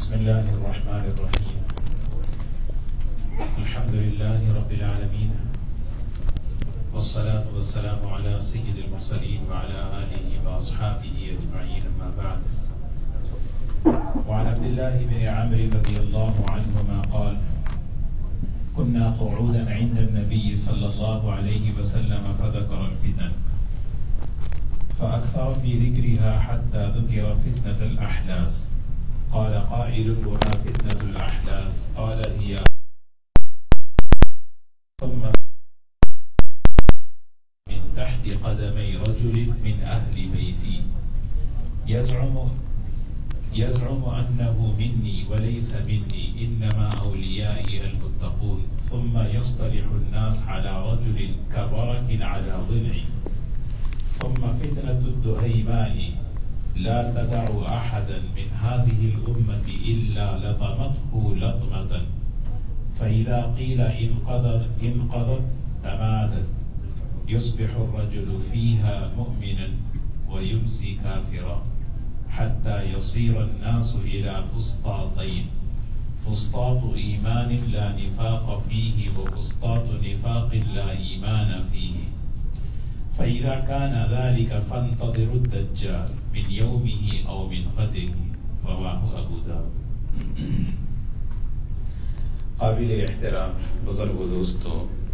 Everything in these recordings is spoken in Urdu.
بسم الله الرحمن الرحيم. الحمد لله رب العالمين، والصلاة والسلام على سيد المرسلين وعلى آله وأصحابه أجمعين، أما بعد. وعن عبد الله بن عمرو رضي الله عنهما قال: كنا قعودا عند النبي صلى الله عليه وسلم فذكر الفتن فأكثر في ذكرها حتى ذكر فتنة الأحلاس. قال قائل: وما فتنة الأحلاس؟ قال: هي ثم من تحت قدمي رجل من أهل بيتي يزعم أنه مني وليس مني، إنما أوليائي المتقون. ثم يصطلح الناس على رجل كبرك على ضلع. ثم فتنة الدهيماء لا تدع أحدا من هذه الأمة إلا لطمته لطمة، فإذا قيل انقضت تمادت، يصبح الرجل فيها مؤمنا ويمسي كافرا، حتى يصير الناس إلى فسطاطين: فسطاط إيمان لا نفاق فيه، وفسطاط نفاق لا إيمان فيه. فإذا كان ذلك فانتظروا الدجال من يومه أو من غده. رواه ابو داؤد. قابل احترام بزرگ و دوستو،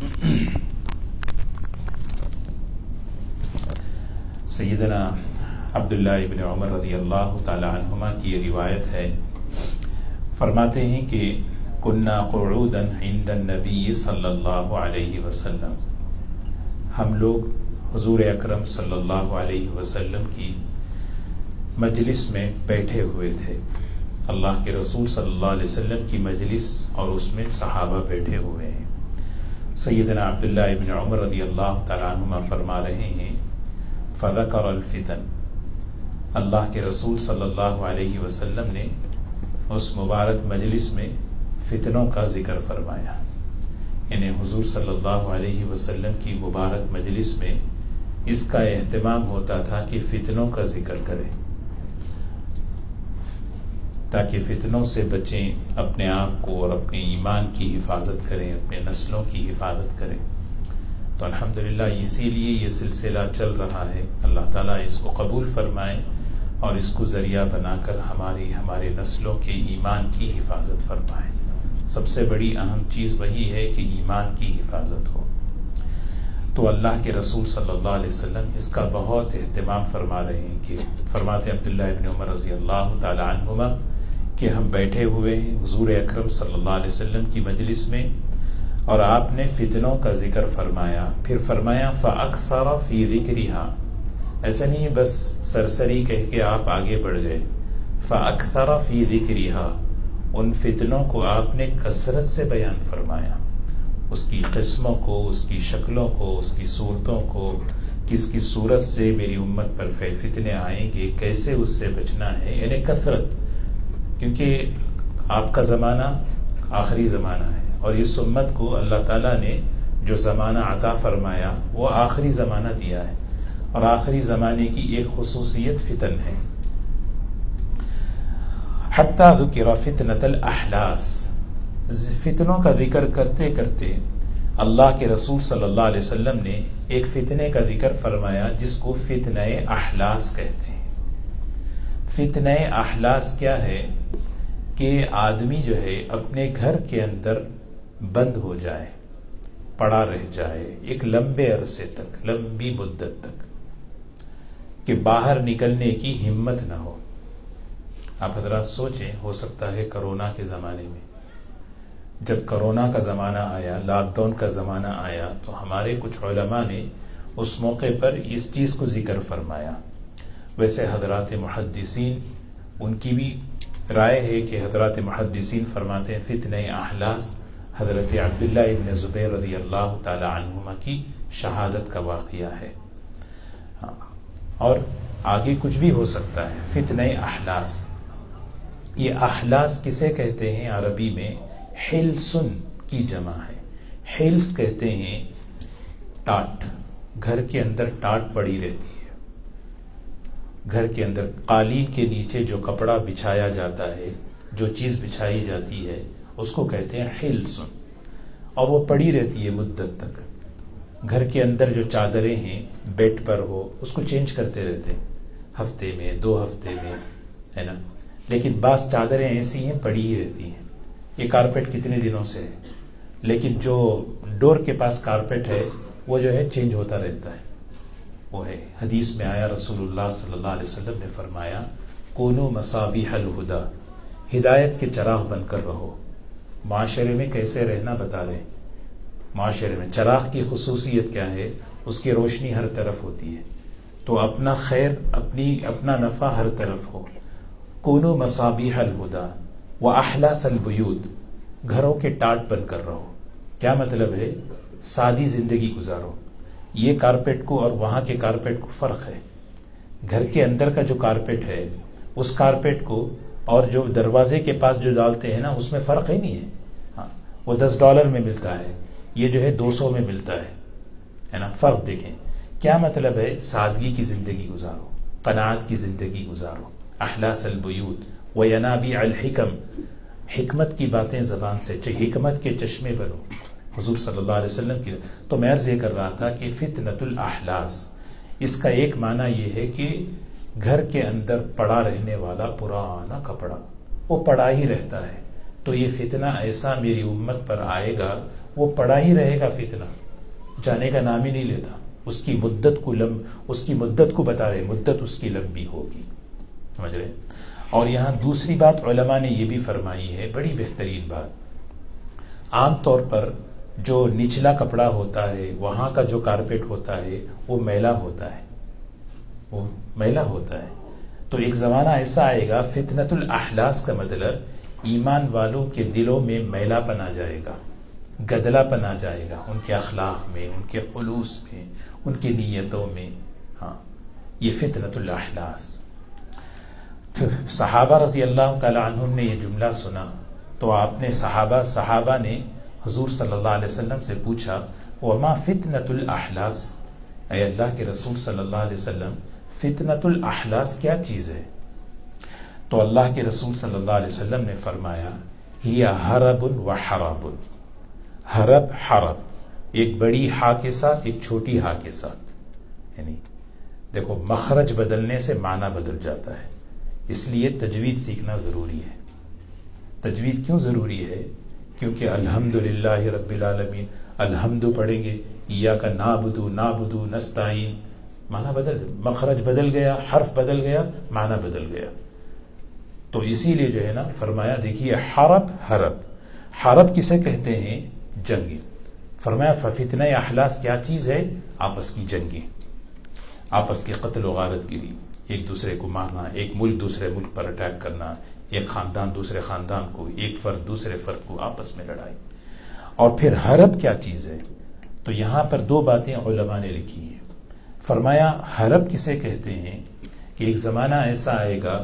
سیدنا عبداللہ ابن عمر رضی اللہ تعالی عنہما کی یہ روایت ہے، فرماتے ہیں کہ کنا قعودا عند النبی صلی اللہ علیہ وسلم، ہم لوگ حضور اکرم صلی اللہ علیہ وسلم کی مجلس میں بیٹھے ہوئے تھے۔ اللہ کے رسول صلی اللہ علیہ وسلم کی مجلس اور اس میں صحابہ بیٹھے ہوئے ہیں۔ سیدنا عبداللہ ابن عمر رضی اللہ تعالیٰ عنہما فرما رہے ہیں: فذکر الفتن، اللہ کے رسول صلی اللہ علیہ وسلم نے اس مبارک مجلس میں فتنوں کا ذکر فرمایا، یعنی حضور صلی اللہ علیہ وسلم کی مبارک مجلس میں اس کا اہتمام ہوتا تھا کہ فتنوں کا ذکر کریں تاکہ فتنوں سے بچیں، اپنے آپ کو اور اپنے ایمان کی حفاظت کریں، اپنے نسلوں کی حفاظت کریں۔ تو الحمدللہ اسی لیے یہ سلسلہ چل رہا ہے۔ اللہ تعالیٰ اس کو قبول فرمائے اور اس کو ذریعہ بنا کر ہمارے نسلوں کے ایمان کی حفاظت فرمائے۔ سب سے بڑی اہم چیز وہی ہے کہ ایمان کی حفاظت ہو۔ تو اللہ کے رسول صلی اللہ علیہ وسلم اس کا بہت اہتمام فرما رہے ہیں کہ فرماتے عبداللہ ابن عمر رضی اللہ تعالی عنہما کہ ہم بیٹھے ہوئے ہیں حضور اکرم صلی اللہ علیہ وسلم کی مجلس میں، اور آپ نے فتنوں کا ذکر فرمایا، پھر فرمایا فَأَكْثَرَ فِي ذِكْرِهَا، ایسا نہیں بس سرسری کہہ کے آپ آگے بڑھ گئے، فَأَكْثَرَ فِي ذِكْرِهَا، ان فتنوں کو آپ نے کثرت سے بیان فرمایا، اس کی قسموں کو، اس کی شکلوں کو، اس کی صورتوں کو، کس کی صورت سے میری امت پر فتنے آئیں گے، کیسے اس سے بچنا ہے، یعنی کثرت، کیونکہ آپ کا زمانہ آخری زمانہ ہے اور اس امت کو اللہ تعالیٰ نے جو زمانہ عطا فرمایا وہ آخری زمانہ دیا ہے، اور آخری زمانے کی ایک خصوصیت فتن ہے۔ حتی ذکر فتنۃ الاحلاس، فتنوں کا ذکر کرتے کرتے اللہ کے رسول صلی اللہ علیہ وسلم نے ایک فتنے کا ذکر فرمایا جس کو فتنہ احلاس کہتے ہیں۔ فتنہ احلاس کیا ہے کہ آدمی جو ہے اپنے گھر کے اندر بند ہو جائے، پڑا رہ جائے ایک لمبے عرصے تک، لمبی مدت تک، کہ باہر نکلنے کی ہمت نہ ہو۔ آپ حضرات سوچیں، ہو سکتا ہے کرونا کے زمانے میں، جب کرونا کا زمانہ آیا، لاک ڈاؤن کا زمانہ آیا، تو ہمارے کچھ علماء نے اس موقع پر اس چیز کو ذکر فرمایا۔ ویسے حضرات محدثین، ان کی بھی رائے ہے کہ حضرات محدثین فرماتے ہیں فتنہ احلاس حضرت عبداللہ ابن زبیر رضی اللہ تعالی عنہما کی شہادت کا واقعہ ہے، اور آگے کچھ بھی ہو سکتا ہے۔ فتنہ احلاس، یہ احلاس کسے کہتے ہیں؟ عربی میں حلسن کی جمع ہے۔ حلس کہتے ہیں ٹاٹ، گھر کے اندر ٹاٹ پڑی رہتی ہے، گھر کے اندر قالین کے نیچے جو کپڑا بچھایا جاتا ہے جو چیز بچھائی جاتی ہے اس کو کہتے ہیں حلس، اور وہ پڑی رہتی ہے مدت تک. گھر کے اندر جو چادریں ہیں بیڈ پر ہو اس کو چینج کرتے رہتے ہیں، ہفتے میں 2 ہفتے میں، ہے نا. لیکن بعض چادریں ایسی ہیں پڑی ہی رہتی ہیں. یہ کارپیٹ کتنے دنوں سے ہے، لیکن جو ڈور کے پاس کارپیٹ ہے وہ جو ہے چینج ہوتا رہتا ہے. وہ ہے حدیث میں آیا، رسول اللہ صلی اللہ علیہ وسلم نے فرمایا کونوا مصابیح الہدی، ہدایت کے چراغ بن کر رہو. معاشرے میں کیسے رہنا بتا رہے. معاشرے میں چراغ کی خصوصیت کیا ہے؟ اس کی روشنی ہر طرف ہوتی ہے، تو اپنا خیر، اپنا نفع ہر طرف ہو. کونوا مصابیح الہدی واحلاس البیوت، گھروں کے ٹاٹ بن کر رہو. کیا مطلب ہے؟ سادی زندگی گزارو. یہ کارپیٹ کو اور وہاں کے کارپیٹ کو فرق ہے. گھر کے اندر کا جو کارپیٹ ہے اس کارپیٹ کو اور جو دروازے کے پاس جو ڈالتے ہیں نا اس میں فرق ہی نہیں ہے. ہاں، وہ $10 میں ملتا ہے، یہ جو ہے 200 میں ملتا ہے نا. فرق دیکھیں. کیا مطلب ہے؟ سادگی کی زندگی گزارو، قناعت کی زندگی گزارو. احلاس البیوت وینابیع الحکم، حکمت کی باتیں زبان سے، حکمت کے چشمے بنو. حضور صلی اللہ علیہ وسلم کی. تو میں عرض یہ کر رہا تھا کہ فتنۃ الاحلاس، اس کا ایک معنی یہ ہے کہ گھر کے اندر پڑا رہنے والا پرانا کپڑا، وہ پڑا ہی رہتا ہے. تو یہ فتنہ ایسا میری امت پر آئے گا، وہ پڑا ہی رہے گا. فتنہ جانے کا نام ہی نہیں لیتا. اس کی مدت کو بتا رہے، مدت اس کی لمبی ہوگی. سمجھ رہے؟ اور یہاں دوسری بات علماء نے یہ بھی فرمائی ہے، بڑی بہترین بات. عام طور پر جو نچلا کپڑا ہوتا ہے، وہاں کا جو کارپیٹ ہوتا ہے وہ میلا ہوتا ہے، وہ میلا ہوتا ہے. تو ایک زمانہ ایسا آئے گا، فتنۃ الاحلاس کا مطلب ایمان والوں کے دلوں میں میلا پن آ جائے گا، گدلا پن آ جائے گا، ان کے اخلاق میں، ان کے خلوص میں، ان کی نیتوں میں. ہاں، یہ فتنۃ الاحلاس. صحابہ رضی اللہ تعالی عنہم نے یہ جملہ سنا تو آپ نے صحابہ نے حضور صلی اللہ علیہ وسلم سے پوچھا وما فتنۃ الاحلاس، اے اللہ کے رسول صلی اللہ علیہ وسلم فتنۃ الاحلاس کیا چیز ہے؟ تو اللہ کے رسول صلی اللہ علیہ وسلم نے فرمایا ہی حرب و حراب. حرب، حرب، ایک بڑی ہا کے ساتھ ایک چھوٹی ہا کے ساتھ. یعنی دیکھو مخرج بدلنے سے معنی بدل جاتا ہے، اس لیے تجوید سیکھنا ضروری ہے. تجوید کیوں ضروری ہے؟ کیونکہ الحمدللہ رب العالمین، الحمد پڑھیں گے، ایاک نعبد نستعین، معنی مخرج بدل گیا، حرف بدل گیا، معنی بدل گیا. تو اسی لیے جو ہے نا فرمایا، دیکھیے حرب، حرب کسے کہتے ہیں؟ جنگیں. فرمایا ففتنہ احلاس کیا چیز ہے؟ آپس کی جنگیں، آپس کے قتل و غارت گیری، ایک دوسرے کو مارنا، ایک ملک دوسرے ملک پر اٹیک کرنا، ایک خاندان دوسرے خاندان کو، ایک فرد دوسرے فرد کو، آپس میں لڑائی. اور پھر حرب کیا چیز ہے؟ تو یہاں پر 2 باتیں علماء نے لکھی ہیں. فرمایا حرب کسے کہتے ہیں کہ ایک زمانہ ایسا آئے گا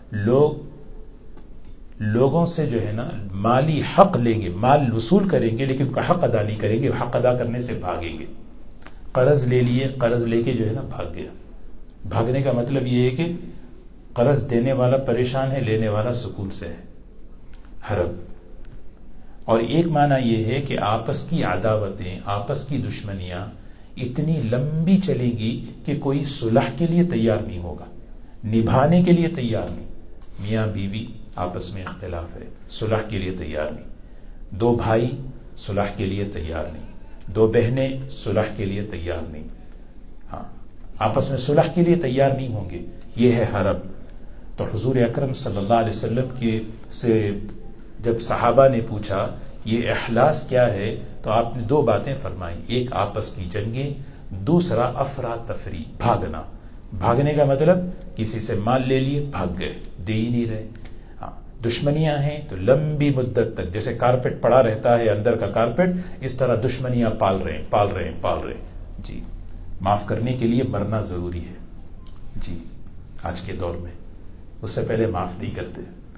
لوگوں سے جو ہے نا مالی حق لیں گے، مال وصول کریں گے، لیکن ان کا حق ادا نہیں کریں گے، حق ادا کرنے سے بھاگیں گے. قرض لے لیے، قرض لے کے جو ہے نا بھاگ گیا. بھاگنے کا مطلب یہ ہے کہ قرض دینے والا پریشان ہے، لینے والا سکون سے ہے. حرب. اور ایک معنی یہ ہے کہ آپس کی عداوتیں، آپس کی دشمنیاں اتنی لمبی چلیں گی کہ کوئی صلح کے لیے تیار نہیں ہوگا، نبھانے کے لیے تیار نہیں. میاں بیوی آپس میں اختلاف ہے، صلح کے لیے تیار نہیں. 2 بھائی صلح کے لیے تیار نہیں، 2 بہنیں صلح کے لیے تیار نہیں. ہاں، آپس میں صلح کے لیے تیار نہیں ہوں گے. یہ ہے حرب. تو حضور اکرم صلی اللہ علیہ وسلم سے جب صحابہ نے پوچھا یہ احلاس کیا ہے، تو آپ نے 2 باتیں فرمائی، ایک آپس کی جنگیں، دوسرا افراتفری، بھاگنا. بھاگنے کا مطلب کسی سے مال لے لیے، بھاگ گئے، دے ہی نہیں رہے. ہاں، دشمنیاں ہیں تو لمبی مدت تک، جیسے کارپیٹ پڑا رہتا ہے اندر کا کارپیٹ، اس طرح دشمنیاں پال رہے ہیں. جی، معاف کرنے کے لیے مرنا ضروری ہے. جی، آج کے دور میں اس سے پہلے معاف نہیں کرتے.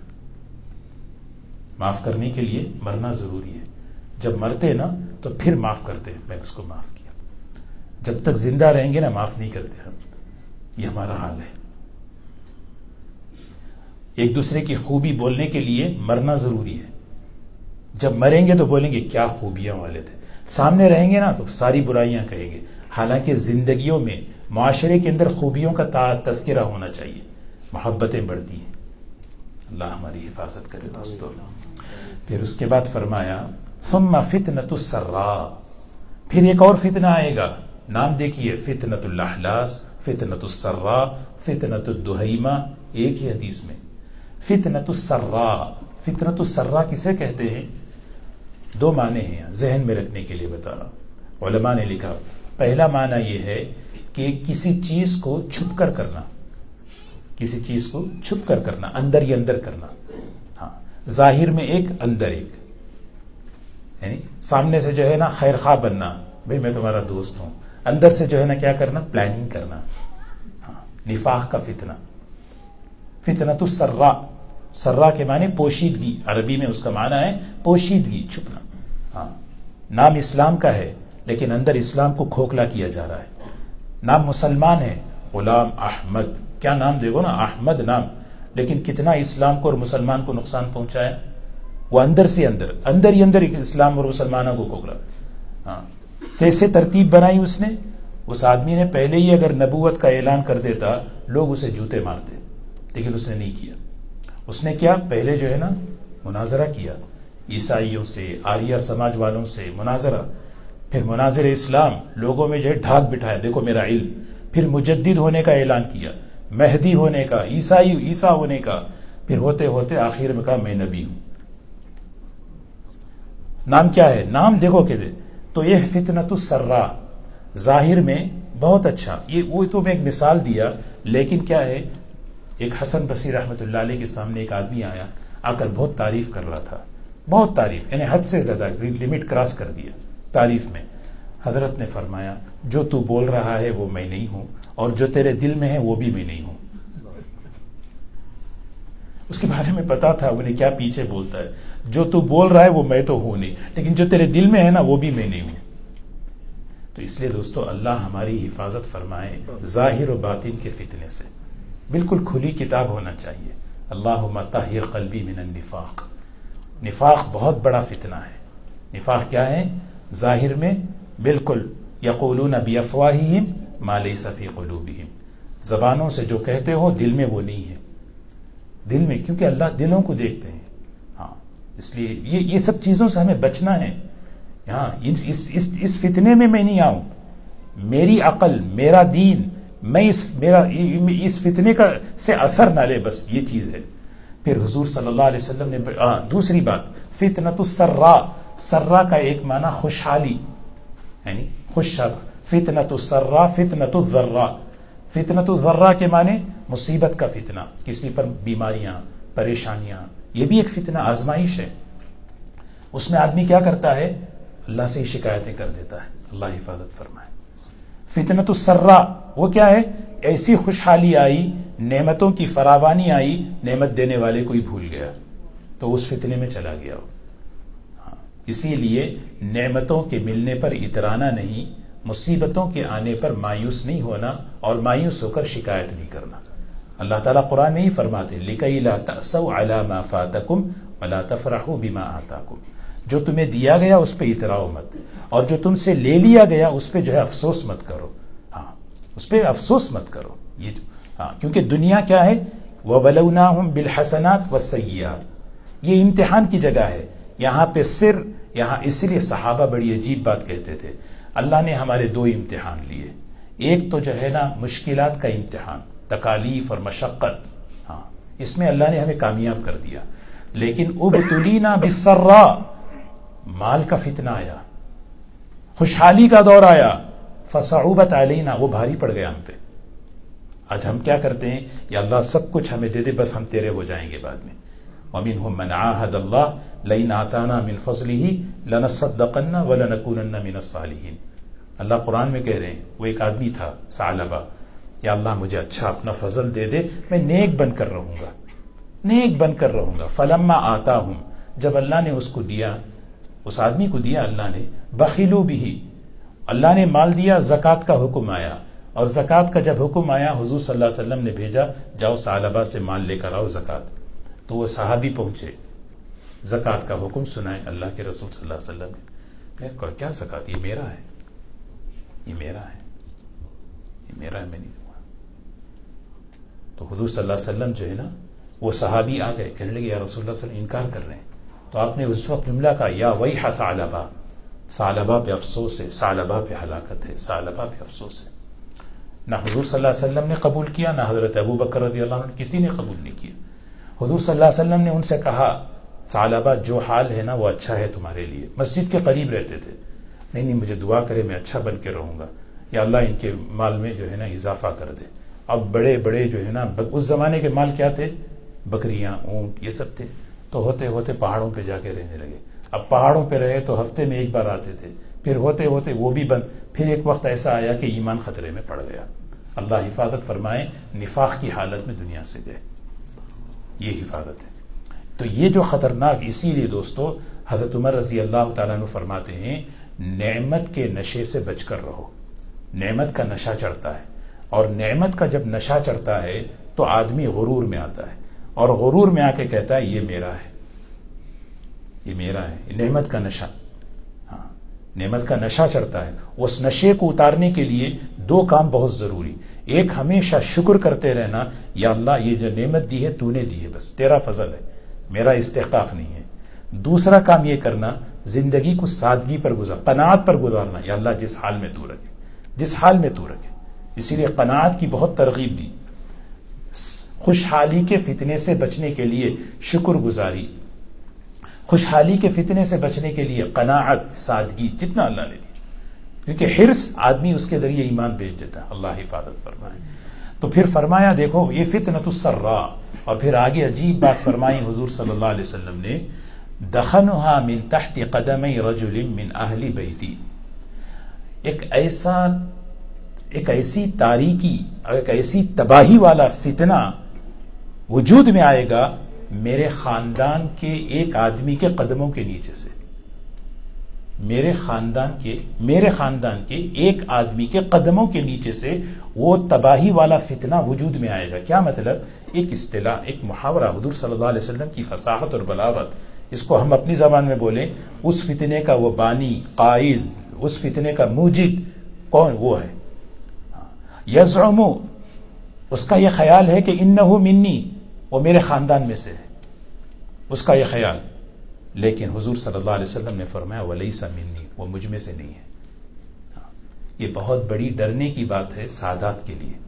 معاف کرنے کے لیے مرنا ضروری ہے. جب مرتے نا تو پھر معاف کرتے، میں اس کو معاف کیا. جب تک زندہ رہیں گے نا معاف نہیں کرتے ہم. یہ ہمارا حال ہے. ایک دوسرے کی خوبی بولنے کے لیے مرنا ضروری ہے. جب مریں گے تو بولیں گے کیا خوبیاں والے تھے. سامنے رہیں گے نا تو ساری برائیاں کہیں گے. حالانکہ زندگیوں میں معاشرے کے اندر خوبیوں کا تذکرہ ہونا چاہیے. محبتیں بڑھتی ہیں. اللہ ہماری حفاظت کرے دوستو. پھر اس کے بعد فرمایا ثم فتنۃ السراء، پھر ایک اور فتنہ آئے گا. نام دیکھیے، فتنۃ الاحلاس، فتنۃ السراء، فتنۃ الدہیمہ، ایک ہی حدیث میں. فتنۃ السراء، فتنۃ السراء کسے کہتے ہیں؟ دو معنی ہیں، ذہن میں رکھنے کے لیے بتا رہا ہوں. علماء نے لکھا پہلا معنی یہ ہے کہ کسی چیز کو چھپ کر کرنا، کسی چیز کو چھپ کر کرنا، اندر ہی اندر کرنا. ہاں، ظاہر میں ایک، اندر ایک. یعنی سامنے سے جو ہے نا خیر خواہ بننا، بھئی میں تمہارا دوست ہوں، اندر سے جو ہے نا کیا کرنا؟ پلاننگ کرنا. ہاں، نفاق کا فتنہ. فتنۃ السراء، سرا کے معنی پوشیدگی، عربی میں اس کا معنی ہے پوشیدگی، چھپنا. ہاں، نام اسلام کا ہے لیکن اندر اسلام کو کھوکھلا کیا جا رہا ہے. نام مسلمان ہے، غلام احمد، کیا نام دیکھو نا، احمد نام، لیکن کتنا اسلام کو اور مسلمان کو نقصان پہنچایا. وہ اندر سے اندر، اندر ہی اندر اسلام اور مسلمانوں کو کھوکھلا. ہاں، کیسے ترتیب بنائی اس نے؟ اس آدمی نے پہلے ہی اگر نبوت کا اعلان کر دیتا لوگ اسے جوتے مارتے، لیکن اس نے نہیں کیا. اس نے کیا؟ پہلے جو ہے نا مناظرہ کیا عیسائیوں سے، آریہ سماج والوں سے مناظرہ. پھر مناظر اسلام، لوگوں میں جو ہے ڈھاک بٹھایا، دیکھو میرا علم. پھر مجدد ہونے کا اعلان کیا، مہدی ہونے کا، عیسیٰ ہونے کا. پھر ہوتے ہوتے آخر میں کہا میں نبی ہوں. نام کیا ہے؟ نام دیکھو کہ تو یہ فتنۃ السراء ظاہر میں بہت اچھا. یہ وہ تو میں ایک مثال دیا، لیکن کیا ہے، ایک حسن بصری رحمۃ اللہ علیہ کے سامنے ایک آدمی آیا، آ کر بہت تعریف کر رہا تھا، بہت تعریف، یعنی حد سے زیادہ لمٹ کراس کر دیا تعریف میں. حضرت نے فرمایا جو تو بول رہا ہے وہ میں نہیں ہوں، اور جو تیرے دل میں ہے وہ بھی میں نہیں ہوں. اس کے بارے میں پتا تھا انہیں کیا پیچھے بولتا ہے. جو تو بول رہا ہے وہ میں تو ہوں نہیں، لیکن جو تیرے دل میں ہے نا وہ بھی میں نہیں ہوں. تو اس لیے دوستو اللہ ہماری حفاظت فرمائے ظاہر و باطن کے فتنے سے. بالکل کھلی کتاب ہونا چاہیے. اللہم طہر قلبی من النفاق. نفاق بہت بڑا فتنہ ہے. نفاق کیا ہے؟ ظاہر میں بالکل یقولون بافواہہم ما لیس فی قلوبہم، زبانوں سے جو کہتے ہو دل میں وہ نہیں ہے. دل میں، کیونکہ اللہ دلوں کو دیکھتے ہیں. ہاں، اس لیے یہ سب چیزوں سے ہمیں بچنا ہے. ہاں، اس فتنے میں نہیں آؤں. میری عقل، میرا دین، میں اس فتنے کا سے اثر نہ لے، بس یہ چیز ہے. پھر حضور صلی اللہ علیہ وسلم نے دوسری بات فتنۃ السراء، سرا کا ایک معنی خوشحالی، یعنی خوش. فتنۃ السراء، فتنۃ الضراء. فتنۃ الضراء کے معنی مصیبت کا فتنہ، کسی پر بیماریاں، پریشانیاں، یہ بھی ایک فتنہ، آزمائش ہے. اس میں آدمی کیا کرتا ہے؟ اللہ سے ہی شکایتیں کر دیتا ہے. اللہ حفاظت فرمائے. فتنۃ السراء وہ کیا ہے؟ ایسی خوشحالی آئی، نعمتوں کی فراوانی آئی، نعمت دینے والے کو ہی بھول گیا تو اس فتنے میں چلا گیا. ہاں، اسی لیے نعمتوں کے ملنے پر اترانا نہیں، مصیبتوں کے آنے پر مایوس نہیں ہونا، اور مایوس ہو کر شکایت نہیں کرنا. اللہ تعالیٰ قرآن میں ہی فرماتے لِكَيْ لَا تَأْسَوْا عَلَى مَا فَاتَكُمْ وَلَا تَفْرَحُوا بِمَا آتَاكُمْ. جو تمہیں دیا گیا اس پہ اتراؤ مت، اور جو تم سے لے لیا گیا اس پہ جو ہے افسوس مت کرو. ہاں، اس پہ افسوس مت کرو. یہ ہاں، کیونکہ دنیا کیا ہے؟ وَبَلَوْنَاهُمْ بِالْحَسَنَاتِ وَالسَّيِّئَاتِ. یہ امتحان کی جگہ ہے. یہاں پہ یہاں اس لیے صحابہ بڑی عجیب بات کہتے تھے، اللہ نے ہمارے دو امتحان لیے. ایک تو جو ہے نا مشکلات کا امتحان، تکالیف اور مشقت، ہاں اس میں اللہ نے ہمیں کامیاب کر دیا. لیکن ابتلینا بالسراء، مال کا فتنہ آیا، خوشحالی کا دور آیا، فصعوبت علینا، وہ بھاری پڑ گیا ہم پہ. آج ہم کیا کرتے ہیں؟ یا اللہ سب کچھ ہمیں دے دے بس ہم تیرے ہو جائیں گے بعد میں. وَمِنْهُمْ مَنْ عَاهَدَ اللَّهَ لَئِنْ آتَانَا مِنْ فَضْلِهِ لَنَصَّدَّقَنَّ وَلَنَكُونَنَّ مِنَ الصَّالِحِينَ. اللہ قرآن میں کہہ رہے ہیں، وہ ایک آدمی تھا ثعلبہ، یا اللہ مجھے اچھا اپنا فضل دے دے، میں نیک بن کر رہوں گا، نیک بن کر رہوں گا. فَلَمَّا آتَاهُمْ، جب اللہ نے اس کو دیا، اس آدمی کو دیا اللہ نے، بخلوا به، اللہ نے مال دیا، زکوٰۃ کا حکم آیا، اور زکوٰۃ کا جب حکم آیا حضور صلی اللہ علیہ وسلم نے بھیجا جاؤ ثعلبہ سے مال لے کر آؤ زکوٰۃ. تو وہ صحابی پہنچے، زکوٰۃ کا حکم سنائے اللہ کے رسول صلی اللہ علیہ وسلم نے، کہ کیا زکوٰۃ؟ یہ میرا ہے، یہ میرا ہے، یہ میرا ہے، میں نہیں دوں گا۔ تو حضور صلی اللہ علیہ وسلم جو ہے نا، وہ صحابی آ گئے، کہنے لگے یا رسول اللہ صلی اللہ علیہ وسلم انکار کر رہے ہیں۔ تو آپ نے اس وقت جملہ کہا یا ویح ثعلبہ، ثعلبہ پہ افسوس ہے، ثعلبہ پہ ہلاکت ہے، ثعلبہ پہ افسوس ہے۔ نہ حضور صلی اللہ علیہ وسلم نے قبول کیا، نہ حضرت ابو بکر رضی اللہ عنہ، کسی نے قبول نہیں کیا۔ حضور صلی اللہ علیہ وسلم نے ان سے کہا ثعلبہ جو حال ہے نا وہ اچھا ہے تمہارے لیے، مسجد کے قریب رہتے تھے، نہیں مجھے دعا کرے میں اچھا بن کے رہوں گا، یا اللہ ان کے مال میں جو ہے نا اضافہ کر دے۔ اب بڑے بڑے جو ہے نا، اس زمانے کے مال کیا تھے؟ بکریاں، اونٹ، یہ سب تھے۔ تو ہوتے ہوتے پہاڑوں پہ جا کے رہنے لگے۔ اب پہاڑوں پہ رہے تو ہفتے میں ایک بار آتے تھے، پھر ہوتے ہوتے وہ بھی بند، پھر ایک وقت ایسا آیا کہ ایمان خطرے میں پڑ گیا۔ اللہ حفاظت فرمائے، نفاق کی حالت میں دنیا سے گئے، یہ حفاظت ہے۔ تو یہ جو خطرناک، اسی لیے دوستو حضرت عمر رضی اللہ تعالیٰ عنہ فرماتے ہیں نعمت کے نشے سے بچ کر رہو۔ نعمت کا نشہ چڑھتا ہے، اور نعمت کا جب نشہ چڑھتا ہے تو آدمی غرور میں آتا ہے، اور غرور میں آ کے کہتا ہے یہ میرا ہے، یہ میرا ہے، نعمت کا نشہ۔ ہاں، نعمت کا نشہ چڑھتا ہے۔ اس نشے کو اتارنے کے لیے دو کام بہت ضروری، ایک ہمیشہ شکر کرتے رہنا، یا اللہ یہ جو نعمت دی ہے تو نے دی ہے، بس تیرا فضل ہے، میرا استحقاق نہیں ہے۔ دوسرا کام یہ کرنا زندگی کو سادگی پر قناعت پر گزارنا، یا اللہ جس حال میں تو رکھے، جس حال میں تو رکھے۔ اسی لیے قناعت کی بہت ترغیب دی۔ خوشحالی کے فتنے سے بچنے کے لیے شکر گزاری، خوشحالی کے فتنے سے بچنے کے لیے قناعت، سادگی، جتنا اللہ نے دی، کیونکہ حرص آدمی اس کے ذریعے ایمان بیچ دیتا ہے۔ اللہ حفاظت فرمائے۔ تو پھر فرمایا دیکھو یہ فتنۃ السرا، اور پھر آگے عجیب بات فرمائی حضور صلی اللہ علیہ وسلم نے، دخنها من تحت قدمی رجل من اہل بیتی، ایک ایسی تاریکی، ایک ایسی تباہی والا فتنہ وجود میں آئے گا میرے خاندان کے ایک آدمی کے قدموں کے نیچے سے، میرے خاندان کے ایک آدمی کے قدموں کے نیچے سے وہ تباہی والا فتنہ وجود میں آئے گا۔ کیا مطلب؟ ایک اصطلاح، ایک محاورہ، حضور صلی اللہ علیہ وسلم کی فصاحت اور بلاغت، اس کو ہم اپنی زبان میں بولیں، اس فتنے کا وہ بانی، قائل، اس فتنے کا موجد کون؟ وہ ہے یزعم، اس کا یہ خیال ہے کہ انہو منی، وہ میرے خاندان میں سے ہے، اس کا یہ خیال۔ لیکن حضور صلی اللہ علیہ وسلم نے فرمایا ولیس منی، وہ مجھ میں سے نہیں ہے۔ یہ بہت بڑی ڈرنے کی بات ہے سادات کے لیے۔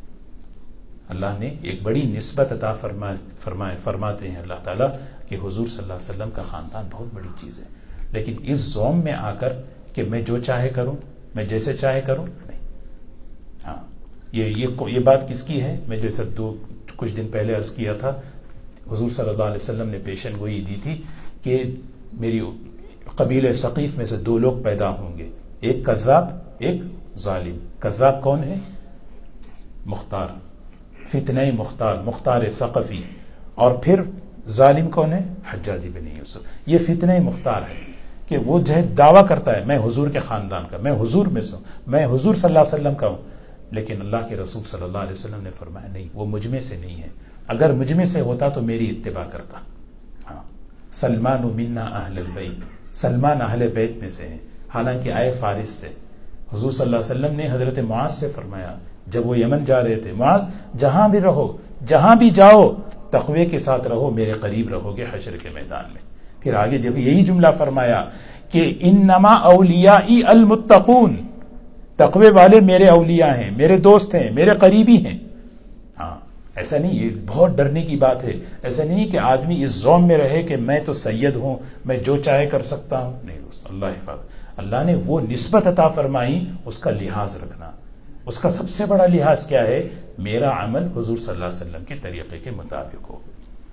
اللہ نے ایک بڑی نسبت عطا فرماتے ہیں اللہ تعالیٰ کہ حضور صلی اللہ علیہ وسلم کا خاندان بہت بڑی چیز ہے، لیکن اس زوم میں آ کر کہ میں جو چاہے کروں، میں جیسے چاہے کروں، نہیں۔ ہاں، یہ بات کس کی ہے؟ میں جیسے کچھ دن پہلے عرض کیا تھا، حضور صلی اللہ علیہ وسلم نے پیشن گوئی دی تھی کہ میری قبیلہ ثقیف میں سے دو لوگ پیدا ہوں گے، ایک کذاب، ایک ظالم۔ کذاب کون ہے؟ مختار، فتنہ مختار ثقفی، اور پھر ظالم کون ہے؟ حجاج بن یوسف۔ یہ فتنہ مختار ہے کہ وہ جو ہے دعویٰ کرتا ہے میں حضور کے خاندان کا، میں حضور میں سے ہوں، میں حضور صلی اللہ علیہ وسلم کا ہوں، لیکن اللہ کے رسول صلی اللہ علیہ وسلم نے فرمایا نہیں، وہ مجھ میں سے نہیں ہے، اگر مجھ میں سے ہوتا تو میری اتباع کرتا۔ ہاں، سلمان منا اہل البیت، سلمان اہل بیت میں سے ہیں، حالانکہ آئے فارس سے۔ حضور صلی اللہ علیہ وسلم نے حضرت معاذ سے فرمایا جب وہ یمن جا رہے تھے، معاذ جہاں بھی رہو، جہاں بھی جاؤ تقوی کے ساتھ رہو، میرے قریب رہو گے حشر کے میدان میں۔ پھر آگے دیکھو یہی جملہ فرمایا کہ انما اولیائی المتقون، تقوی والے میرے اولیاء ہیں، میرے دوست ہیں، میرے قریبی ہیں۔ ہاں، ایسا نہیں، یہ بہت ڈرنے کی بات ہے۔ ایسا نہیں کہ آدمی اس زوم میں رہے کہ میں تو سید ہوں، میں جو چاہے کر سکتا ہوں، نہیں دوست، اللہ حفاظت۔ اللہ نے وہ نسبت عطا فرمائی، اس کا لحاظ رکھنا۔ اس کا سب سے بڑا لحاظ کیا ہے؟ میرا عمل حضور صلی اللہ علیہ وسلم کے طریقے کے مطابق ہو۔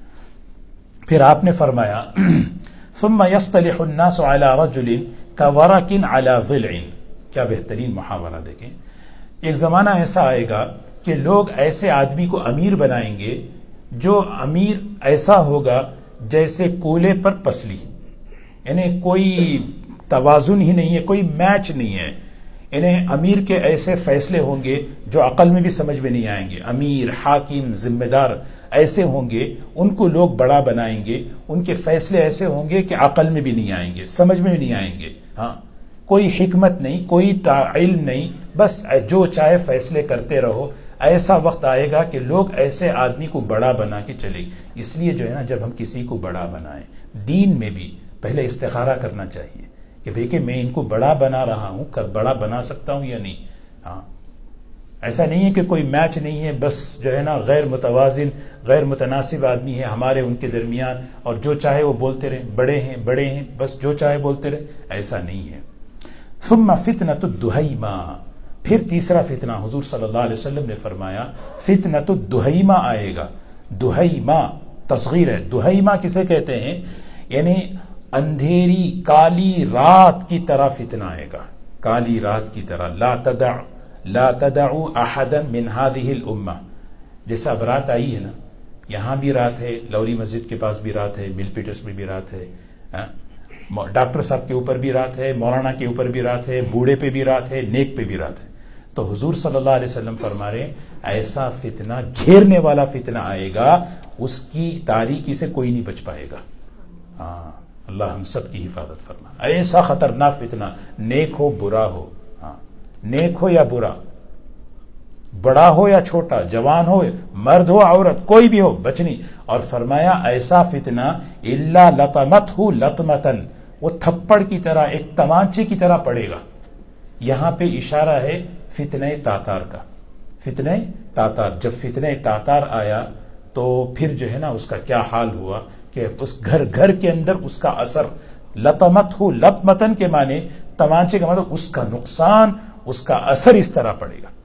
پھر آپ نے فرمایا ثم يصطلح الناس على رجل كورق على ضلع، کیا بہترین محاورہ دیکھیں۔ ایک زمانہ ایسا آئے گا کہ لوگ ایسے آدمی کو امیر بنائیں گے، جو امیر ایسا ہوگا جیسے کولے پر پسلی، یعنی کوئی توازن ہی نہیں ہے، کوئی میچ نہیں ہے۔ انہیں امیر کے ایسے فیصلے ہوں گے جو عقل میں بھی سمجھ میں نہیں آئیں گے۔ امیر، حاکم، ذمہ دار ایسے ہوں گے ان کو لوگ بڑا بنائیں گے، ان کے فیصلے ایسے ہوں گے کہ عقل میں بھی نہیں آئیں گے، سمجھ میں بھی نہیں آئیں گے، ہاں کوئی حکمت نہیں، کوئی علم نہیں، بس جو چاہے فیصلے کرتے رہو۔ ایسا وقت آئے گا کہ لوگ ایسے آدمی کو بڑا بنا کے چلے گی۔ اس لیے جو ہے نا، جب ہم کسی کو بڑا بنائیں دین میں بھی پہلے استخارہ کرنا چاہیے کہ بھئی میں ان کو بڑا بنا رہا ہوں، بڑا بنا سکتا ہوں یا نہیں۔ ہاں ایسا نہیں ہے کہ کوئی میچ نہیں ہے، بس جو ہے نا غیر متوازن غیر متناسب آدمی ہے ہمارے ان کے درمیان، اور جو چاہے وہ بولتے رہے، بڑے ہیں بس جو چاہے بولتے رہے، ایسا نہیں ہے۔ ثم فتنۃ الدہیمہ، پھر تیسرا فتنہ حضور صلی اللہ علیہ وسلم نے فرمایا فتنۃ الدہیمہ آئے گا۔ دہیمہ تصغیر ہے، دہیمہ کسے کہتے ہیں؟ یعنی اندھیری کالی رات کی طرح فتنہ آئے گا، کالی رات کی طرح۔ لا تدعوا احدا من هذه الامہ، جیسا اب رات آئی ہے نا، یہاں بھی رات ہے، لوری مسجد کے پاس بھی رات ہے، مل پیٹرس میں بھی رات ہے، ڈاکٹر صاحب کے اوپر بھی رات ہے، مولانا کے اوپر بھی رات ہے، بوڑھے پہ بھی رات ہے، نیک پہ بھی رات ہے۔ تو حضور صلی اللہ علیہ وسلم فرما رہے ہیں ایسا فتنہ، گھیرنے والا فتنہ آئے گا، اس کی تاریکی سے کوئی نہیں بچ پائے گا۔ ہاں اللہ ہم سب کی حفاظت فرما۔ ایسا خطرناک فتنہ، نیک ہو برا ہو، ہاں نیک ہو یا برا، بڑا ہو یا چھوٹا، جوان ہو مرد ہو عورت، کوئی بھی ہو بچنی۔ اور فرمایا ایسا فتنہ الا لطمتہ لطمتن، وہ تھپڑ کی طرح، ایک تمانچے کی طرح پڑے گا۔ یہاں پہ اشارہ ہے فتنہ تاتار کا۔ فتنہ تاتار، جب فتنہ تاتار آیا تو پھر جو ہے نا اس کا کیا حال ہوا کہ اس گھر کے اندر اس کا اثر، لطمتہ لطمتن کے معنی تمانچے کا مطلب اس کا نقصان، اس کا اثر اس طرح پڑے گا۔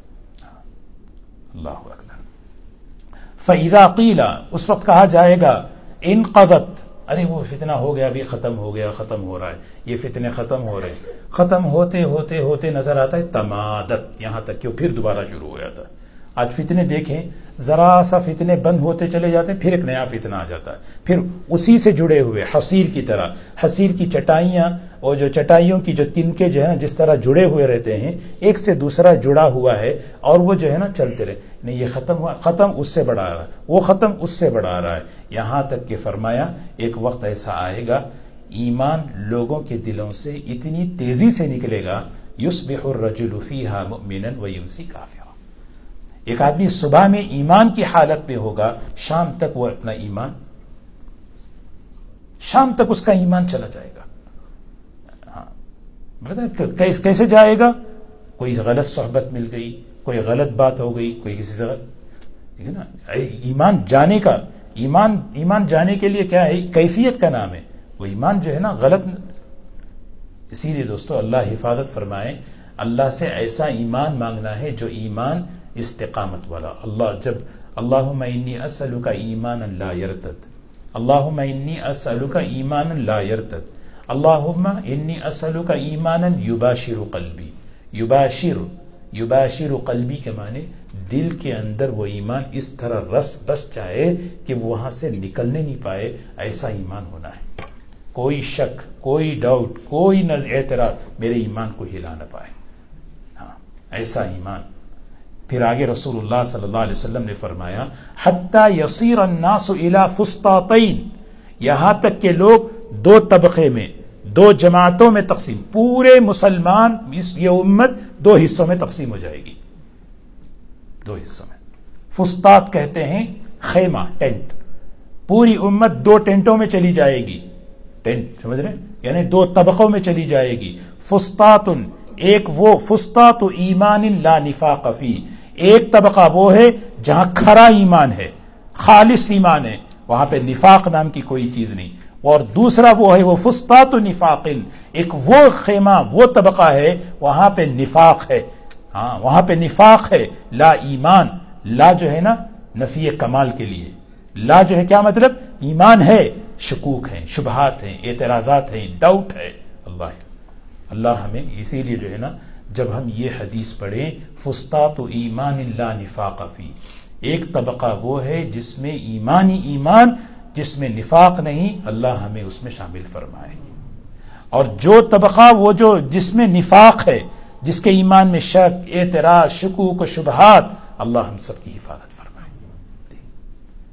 اللہ اکبر۔ فَإِذَا قِيلَ، اس وقت کہا جائے گا انقضت، ارے وہ فتنہ ہو گیا، ابھی ختم ہو گیا، ختم ہو رہا ہے، یہ فتنے ختم ہو رہے ہیں، ختم ہوتے ہوتے ہوتے نظر آتا ہے تمادت، یہاں تک کہ وہ پھر دوبارہ شروع ہو جاتا ہے۔ آج فتنے دیکھیں، ذرا سا فتنے بند ہوتے چلے جاتے ہیں، پھر ایک نیا فتنہ آ جاتا ہے، پھر اسی سے جڑے ہوئے حصیر کی طرح، حصیر کی چٹائیاں اور جو چٹائیوں کی جو تنکے جو ہے نا جس طرح جڑے ہوئے رہتے ہیں، ایک سے دوسرا جڑا ہوا ہے، اور وہ جو ہے نا چلتے رہے، نہیں یہ ختم ہوا، ختم اس سے بڑا آ رہا ہے، وہ ختم اس سے بڑا آ رہا ہے، یہاں تک کہ فرمایا ایک وقت ایسا آئے گا ایمان لوگوں کے دلوں سے اتنی تیزی سے نکلے گا، یصبح الرجل فیہا مؤمنا ویمسی کافرا، ایک آدمی صبح میں ایمان کی حالت میں ہوگا، شام تک وہ اپنا ایمان، شام تک اس کا ایمان چلا جائے گا۔ ہاں کیسے جائے گا؟ کوئی غلط صحبت مل گئی، کوئی غلط بات ہو گئی، کوئی کسی سے ٹھیک ہے نا۔ ایمان جانے کا، ایمان جانے کے لیے کیا ہے؟ کیفیت کا نام ہے، وہ ایمان جو ہے نا غلط۔ اسی لیے دوستو اللہ حفاظت فرمائے، اللہ سے ایسا ایمان مانگنا ہے جو ایمان استقامت والا۔ اللہ جب اللہم انی اسألک ایمانا لا یرتد، اللہم انی اسألک ایمانا لا یرتد، اللہم انی اسألک ایمانا یباشر قلبی، یباشر قلبی کے معنی دل کے اندر وہ ایمان اس طرح رس بس جائے کہ وہ وہاں سے نکلنے نہیں پائے، ایسا ایمان ہونا ہے، کوئی شک، کوئی ڈاؤٹ، کوئی اعتراض میرے ایمان کو ہلا نہ پائے، ہاں ایسا ایمان۔ پھر آگے رسول اللہ صلی اللہ علیہ وسلم نے فرمایا حتی یصیر الناس الی فسطاطین، یہاں تک کہ لوگ دو طبقے میں، دو جماعتوں میں تقسیم، پورے مسلمان یہ امت دو حصوں میں تقسیم ہو جائے گی، دو حصوں میں۔ فسطاط کہتے ہیں خیمہ، ٹینٹ، پوری امت دو ٹینٹوں میں چلی جائے گی، ٹینٹ سمجھ رہے ہیں، یعنی دو طبقوں میں چلی جائے گی۔ فسطاط، ایک وہ فسطاط ایمان لا نفاق فی، ایک طبقہ وہ ہے جہاں کھرا ایمان ہے، خالص ایمان ہے، وہاں پہ نفاق نام کی کوئی چیز نہیں، اور دوسرا وہ ہے وہ فسطاط نفاق، ایک وہ خیمہ، وہ طبقہ ہے وہاں پہ نفاق ہے، ہاں وہاں پہ نفاق ہے، لا ایمان، لا جو ہے نا نفی کمال کے لیے، لا جو ہے کیا مطلب؟ ایمان ہے، شکوک ہیں، شبہات ہیں، اعتراضات ہیں، ڈاؤٹ ہے۔ اللہ ہمیں اسی لیے جو ہے نا جب ہم یہ حدیث پڑھیں فسطاط ایمان لا نفاق فی، ایک طبقہ وہ ہے جس میں ایمانی ایمان، جس میں نفاق نہیں، اللہ ہمیں اس میں شامل فرمائے، اور جو طبقہ وہ جو جس میں نفاق ہے، جس کے ایمان میں شک، اعتراض، شکوک و شبہات، اللہ ہم سب کی حفاظت فرمائے۔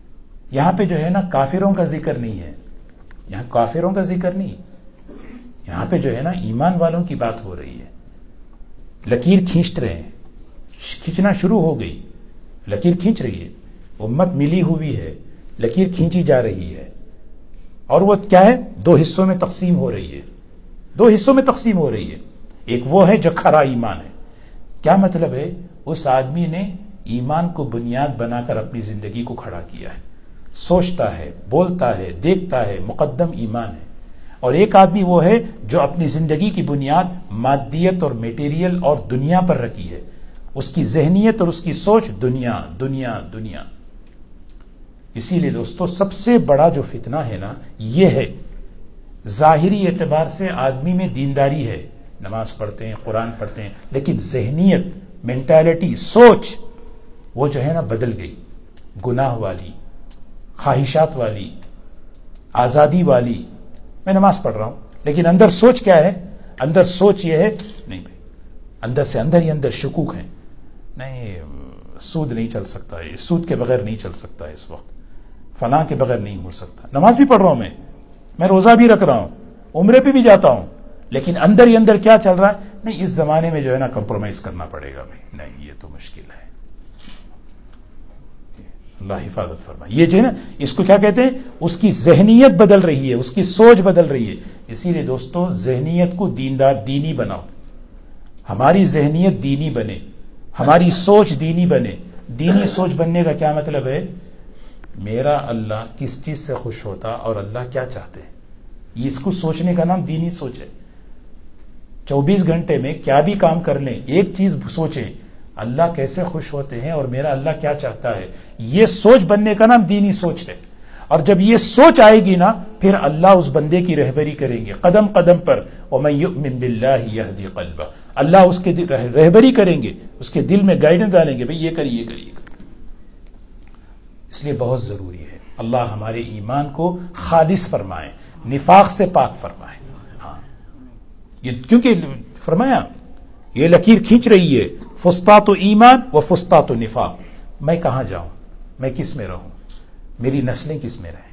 یہاں پہ جو ہے نا کافروں کا ذکر نہیں ہے، یہاں کافروں کا ذکر نہیں، یہاں پہ جو ہے نا ایمان والوں کی بات ہو رہی ہے. لکیر کھینچ رہے ہیں، کھینچنا شروع ہو گئی، لکیر کھینچ رہی ہے، امت ملی ہوئی ہے، لکیر کھینچی جا رہی ہے. اور وہ کیا ہے؟ 2 حصوں میں تقسیم ہو رہی ہے، 2 حصوں میں تقسیم ہو رہی ہے. ایک وہ ہے جو کھرا ایمان ہے. کیا مطلب ہے؟ اس آدمی نے ایمان کو بنیاد بنا کر اپنی زندگی کو کھڑا کیا ہے، سوچتا ہے، بولتا ہے، دیکھتا ہے، مقدم ایمان ہے. اور ایک آدمی وہ ہے جو اپنی زندگی کی بنیاد مادیت اور میٹیریل اور دنیا پر رکھی ہے. اس کی ذہنیت اور اس کی سوچ دنیا دنیا دنیا. اسی لیے دوستو سب سے بڑا جو فتنہ ہے نا یہ ہے، ظاہری اعتبار سے آدمی میں دینداری ہے، نماز پڑھتے ہیں، قرآن پڑھتے ہیں، لیکن ذہنیت، مینٹالٹی، سوچ وہ جو ہے نا بدل گئی، گناہ والی، خواہشات والی، آزادی والی. میں نماز پڑھ رہا ہوں لیکن اندر سوچ کیا ہے؟ اندر سوچ یہ ہے نہیں بھائی، اندر سے اندر ہی اندر شکوک ہیں. نہیں، سود نہیں چل سکتا ہے، سود کے بغیر نہیں چل سکتا ہے، اس وقت فلاں کے بغیر نہیں ہو سکتا. نماز بھی پڑھ رہا ہوں میں روزہ بھی رکھ رہا ہوں، عمرے پہ بھی جاتا ہوں، لیکن اندر ہی اندر کیا چل رہا ہے؟ نہیں، اس زمانے میں جو ہے نا کمپرومائز کرنا پڑے گا بھائی، نہیں یہ تو مشکل ہے. اللہ حفاظت فرمائے. یہ جو ہے نا اس کو کیا کہتے ہیں؟ اس کی ذہنیت بدل رہی ہے، اس کی سوچ بدل رہی ہے. اسی لیے دوستو ذہنیت کو دیندار، دینی بناؤ. ہماری ذہنیت دینی بنے، ہماری سوچ دینی بنے. دینی سوچ بننے کا کیا مطلب ہے؟ میرا اللہ کس چیز سے خوش ہوتا اور اللہ کیا چاہتے ہیں، یہ اس کو سوچنے کا نام دینی سوچ ہے. 24 گھنٹے میں کیا بھی کام کر لیں، ایک چیز سوچیں، اللہ کیسے خوش ہوتے ہیں اور میرا اللہ کیا چاہتا ہے. یہ سوچ بننے کا نام دینی سوچ ہے. اور جب یہ سوچ آئے گی نا پھر اللہ اس بندے کی رہبری کریں گے قدم قدم پر. وَمَن يُؤْمِن بِاللَّهِ يَهْدِ قَلْبَهُ. اللہ اس کے رہبری کریں گے، اس کے دل میں گائیڈنس ڈالیں گے، بھئی یہ کریے یہ کریے. اس لیے بہت ضروری ہے اللہ ہمارے ایمان کو خالص فرمائے، نفاق سے پاک فرمائے. ہاں یہ کیونکہ فرمایا یہ لکیر کھینچ رہی ہے، فسطاط ایمان و فسطاط نفاق. میں کہاں جاؤں، میں کس میں رہوں، میری نسلیں کس میں رہیں.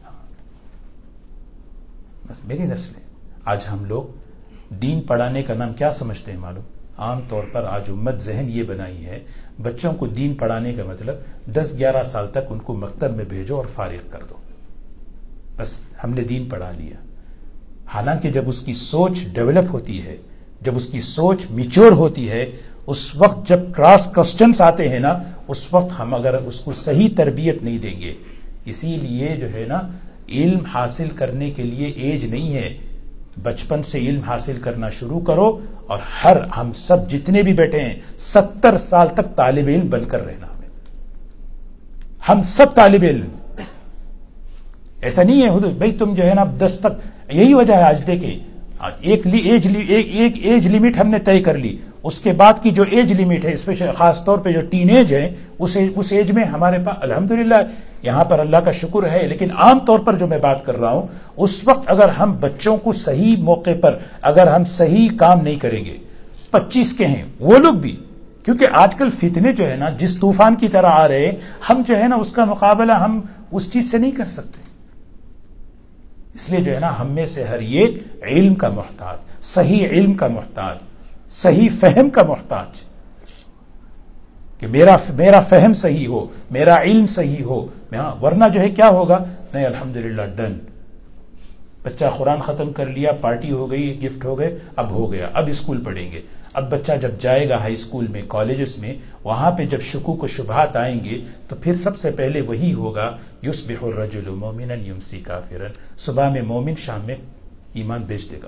بس میری نسلیں. آج ہم لوگ دین پڑھانے کا نام کیا سمجھتے ہیں معلوم؟ عام طور پر آج امت ذہن یہ بنائی ہے بچوں کو دین پڑھانے کا مطلب 10-11 سال تک ان کو مکتب میں بھیجو اور فارغ کر دو، بس ہم نے دین پڑھا لیا. حالانکہ جب اس کی سوچ ڈیولپ ہوتی ہے، جب اس کی سوچ میچور ہوتی ہے، اس وقت جب کراس کوسچنز آتے ہیں نا اس وقت ہم اگر اس کو صحیح تربیت نہیں دیں گے. اسی لیے جو ہے نا علم حاصل کرنے کے لیے ایج نہیں ہے. بچپن سے علم حاصل کرنا شروع کرو اور ہم سب جتنے بھی بیٹھے ہیں 70 سال تک طالب علم بن کر رہنا. ہم سب طالب علم. ایسا نہیں ہے بھائی تم جو ہے نا 10 تک. یہی وجہ ہے آج دیکھیں ایک ایج لمٹ ہم نے طے کر لی، اس کے بعد کی جو ایج لمٹ ہے اسپیشل خاص طور پہ جو ٹین ایج ہے اس ایج میں ہمارے پاس الحمدللہ یہاں پر اللہ کا شکر ہے. لیکن عام طور پر جو میں بات کر رہا ہوں اس وقت اگر ہم بچوں کو صحیح موقع پر اگر ہم صحیح کام نہیں کریں گے، 25 کے ہیں وہ لوگ بھی، کیونکہ آج کل فتنے جو ہے نا جس طوفان کی طرح آ رہے ہیں ہم جو ہے نا اس کا مقابلہ ہم اس چیز سے نہیں کر سکتے. اس لیے جو ہے نا ہم میں سے ہر ایک علم کا محتاج، صحیح علم کا محتاج، صحیح فہم کا محتاج، کہ میرا فہم صحیح ہو، میرا علم صحیح ہو. ورنہ جو ہے کیا ہوگا؟ نہیں الحمدللہ ڈن، بچہ قرآن ختم کر لیا، پارٹی ہو گئی، گفٹ ہو گئے، اب ہو گیا، اب اسکول پڑھیں گے. اب بچہ جب جائے گا ہائی اسکول میں، کالجز میں، وہاں پہ جب شکوک و شبہات آئیں گے تو پھر سب سے پہلے وہی ہوگا یصبح الرجل مومنا یمسی کافرا. صبح میں مومن، شام میں ایمان بیچ دے گا.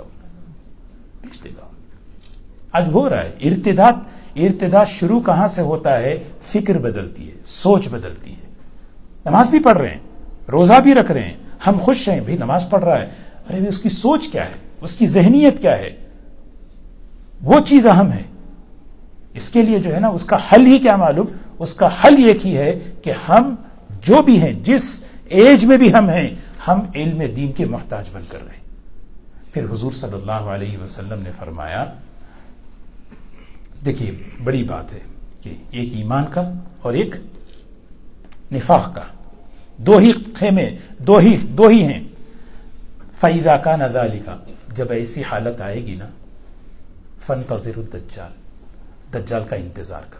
آج ہو رہا ہے. ارتداد شروع کہاں سے ہوتا ہے؟ فکر بدلتی ہے، سوچ بدلتی ہے. نماز بھی پڑھ رہے ہیں، روزہ بھی رکھ رہے ہیں، ہم خوش ہیں بھائی نماز پڑھ رہا ہے، ارے اس کی سوچ کیا ہے، اس کی ذہنیت کیا ہے، وہ چیز اہم ہے. اس کے لیے جو ہے نا اس کا حل ہی کیا معلوم؟ اس کا حل ایک ہی ہے کہ ہم جو بھی ہیں، جس ایج میں بھی ہم ہیں، ہم علم دین کے محتاج بن کر رہے. پھر حضور صلی اللہ علیہ وسلم نے فرمایا، دیکھیے بڑی بات ہے کہ ایک ایمان کا اور ایک نفاق کا. دو ہی خیمے، دو ہی ہیں. فَإِذَا كَانَ ذَلِكَ، جب ایسی حالت آئے گی نا، فَانْتَظِرُوا الدَّجَّالَ، دجال کا انتظار کرو.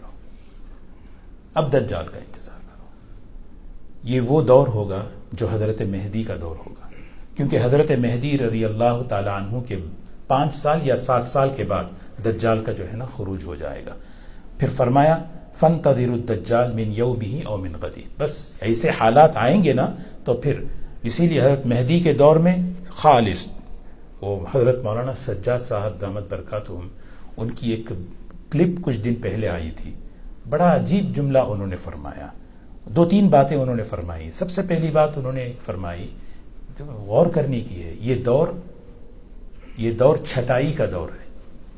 اب دجال کا انتظار کرو. یہ وہ دور ہوگا جو حضرت مہدی کا دور ہوگا، کیونکہ حضرت مہدی رضی اللہ تعالی عنہ کے 5 سال یا 7 سال کے بعد دجال کا جو ہے نا خروج ہو جائے گا. پھر فرمایا فَانْتَظِرُوا الدَّجَّالَ مِنْ يَوْمِهِ أَوْ مِنْ غَدِهِ. بس ایسے حالات آئیں گے نا تو پھر اسی لیے حضرت مہدی کے دور میں خالص، وہ حضرت مولانا سجاد صاحب دامت برکاتہم، ان کی ایک کلپ کچھ دن پہلے آئی تھی. بڑا عجیب جملہ انہوں نے فرمایا. 2-3 باتیں انہوں نے فرمائی. سب سے پہلی بات انہوں نے فرمائی، جو غور کرنے کی ہے، یہ دور چھٹائی کا دور ہے.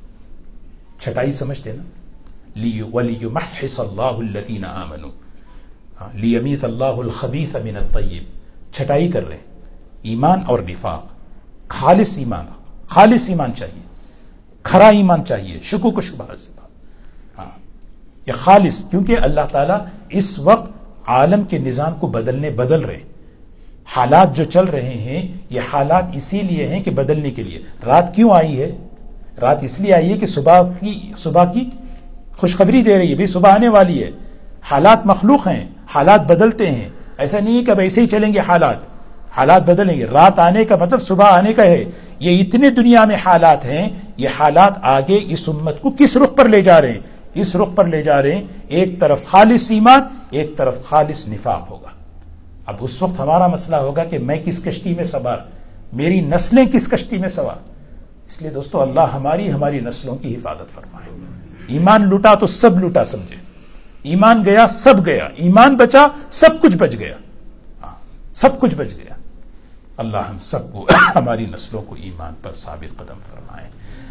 چھٹائی سمجھتے نا، وَلِيُمَحِّصَ اللَّهُ الَّذِينَ آمَنُوا لِيَمِيزَ اللَّهُ الْخَبِيثَ مِنَ الطَّيِّبِ. چھٹائی کر رہے ہیں، ایمان اور نفاق. خالص ایمان چاہیے، کھرا ایمان چاہیے، شکوک و شبہات سے. ہاں، یہ خالص، کیونکہ اللہ تعالیٰ اس وقت عالم کے نظام کو بدل رہے ہیں. حالات جو چل رہے ہیں یہ حالات اسی لیے ہیں کہ بدلنے کے لیے. رات کیوں آئی ہے؟ رات اس لیے آئی ہے کہ صبح کی خوشخبری دے رہی ہے، بھی صبح آنے والی ہے. حالات مخلوق ہیں، حالات بدلتے ہیں. ایسا نہیں ہے کہ اب ایسے ہی چلیں گے، حالات بدلیں گے. رات آنے کا مطلب صبح آنے کا ہے. یہ اتنے دنیا میں حالات ہیں، یہ حالات آگے اس امت کو کس رخ پر لے جا رہے ہیں؟ اس رخ پر لے جا رہے ہیں، ایک طرف خالص ایمان، ایک طرف خالص نفاق ہوگا. اب اس وقت ہمارا مسئلہ ہوگا کہ میں کس کشتی میں سوار، میری نسلیں کس کشتی میں سوار. اس لیے دوستو اللہ ہماری نسلوں کی حفاظت فرمائے. ایمان لوٹا تو سب لوٹا سمجھے، ایمان گیا سب گیا، ایمان بچا سب کچھ بچ گیا. سب کچھ بچ گیا. اللہ ہم سب کو ہماری نسلوں کو ایمان پر ثابت قدم فرمائے.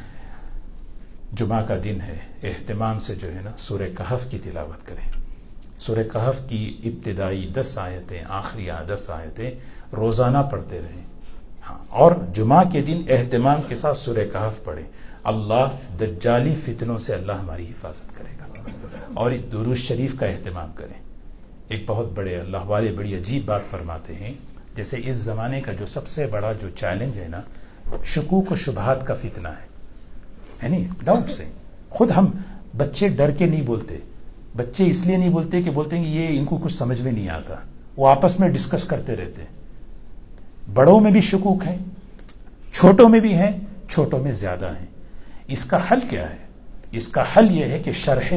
جمعہ کا دن ہے، اہتمام سے جو ہے نا سورہ کہف کی تلاوت کریں. سورہ کہف کی ابتدائی 10 آیتیں، آخری 10 آیتیں روزانہ پڑھتے رہیں. ہاں، اور جمعہ کے دن اہتمام کے ساتھ سورہ کہف پڑھیں. اللہ دجالی فتنوں سے اللہ ہماری حفاظت کرے گا. اور درود شریف کا اہتمام کریں. ایک بہت بڑے اللہ والے بڑی عجیب بات فرماتے ہیں، جیسے اس زمانے کا جو سب سے بڑا جو چیلنج ہے نا، شکوک و شبہات کا فتنہ ہے نہیں، ڈاؤٹ سے. خود ہم بچے ڈر کے نہیں بولتے. بچے اس لیے نہیں بولتے کہ بولتے ہیں کہ یہ ان کو کچھ سمجھ میں نہیں آتا، وہ آپس میں ڈسکس کرتے رہتے. بڑوں میں بھی شکوک ہیں، چھوٹوں میں بھی ہیں، چھوٹوں میں زیادہ ہیں. اس کا حل کیا ہے؟ اس کا حل یہ ہے کہ شرح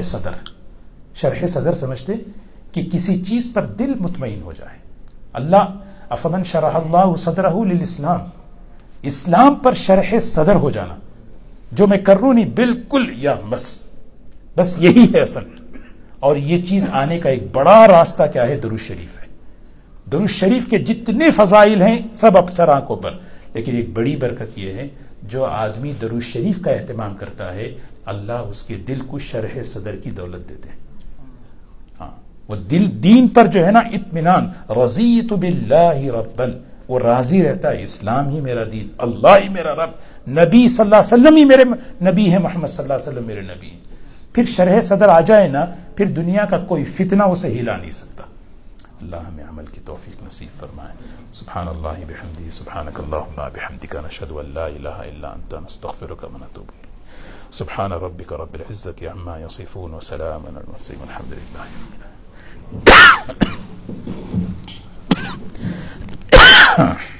صدر سمجھتے کہ کسی چیز پر دل مطمئن ہو جائے. اللہ افمن شرح اللہ صدرہ للاسلام، اسلام پر شرح صدر ہو جانا. جو میں کر رہا نہیں بالکل، یا بس یہی ہے اصل. اور یہ چیز آنے کا ایک بڑا راستہ کیا ہے؟ درود شریف ہے. درود شریف کے جتنے فضائل ہیں سب افسر آنکھوں پر، لیکن ایک بڑی برکت یہ ہے جو آدمی درود شریف کا اہتمام کرتا ہے اللہ اس کے دل کو شرح صدر کی دولت دیتے ہیں. ہاں، وہ دین پر جو ہے نا اطمینان، رضیت باللہ ربا، وہ راضی رہتا ہے. اسلام ہی میرا دین، اللہ ہی میرا رب، نبی صلی اللہ علیہ وسلم ہی میرے نبی ہے، محمد صلی اللہ علیہ وسلم میرے نبی ہیں. پھر شرح صدر آ جائے نا، پھر دنیا کا کوئی فتنہ اسے ہلا نہیں سکتا. اللہ ہمیں عمل کی توفیق نصیب فرمائے. سبحان اللہ بحمدہ، سبحانک اللہم بحمدک، نشہد ان لا الہ الا انت، نستغفرک و نتوب الیک. سبحان ربک رب العزة عما یصفون وسلام علی المرسلین والحمد للہ رب العالمین.